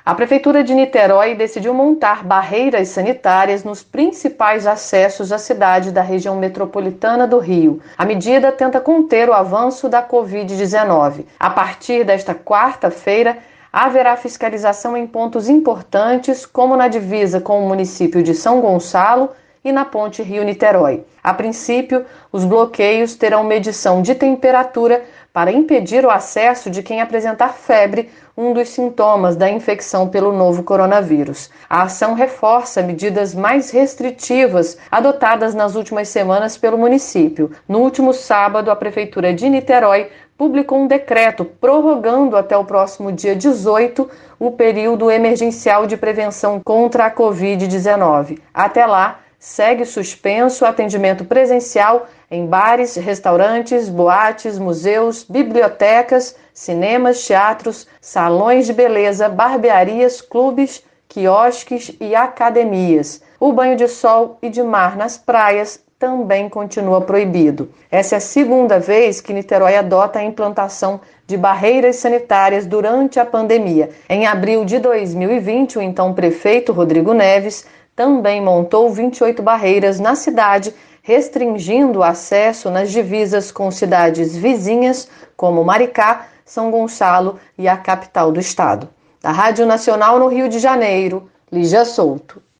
A Prefeitura de Niterói decidiu montar barreiras sanitárias nos principais acessos à cidade da região metropolitana do Rio. A medida tenta conter o avanço da Covid-19. A partir desta quarta-feira, haverá fiscalização em pontos importantes, como na divisa com o município de São Gonçalo e na ponte Rio-Niterói. A princípio, os bloqueios terão medição de temperatura para impedir o acesso de quem apresentar febre, um dos sintomas da infecção pelo novo coronavírus. A ação reforça medidas mais restritivas adotadas nas últimas semanas pelo município. No último sábado, a Prefeitura de Niterói publicou um decreto prorrogando até o próximo dia 18 o período emergencial de prevenção contra a Covid-19. Até lá, segue suspenso o atendimento presencial em bares, restaurantes, boates, museus, bibliotecas, cinemas, teatros, salões de beleza, barbearias, clubes, quiosques e academias. O banho de sol e de mar nas praias também continua proibido. Essa é a segunda vez que Niterói adota a implantação de barreiras sanitárias durante a pandemia. Em abril de 2020, o então prefeito Rodrigo Neves também montou 28 barreiras na cidade, restringindo o acesso nas divisas com cidades vizinhas, como Maricá, São Gonçalo e a capital do estado. Da Rádio Nacional no Rio de Janeiro, Lígia Souto.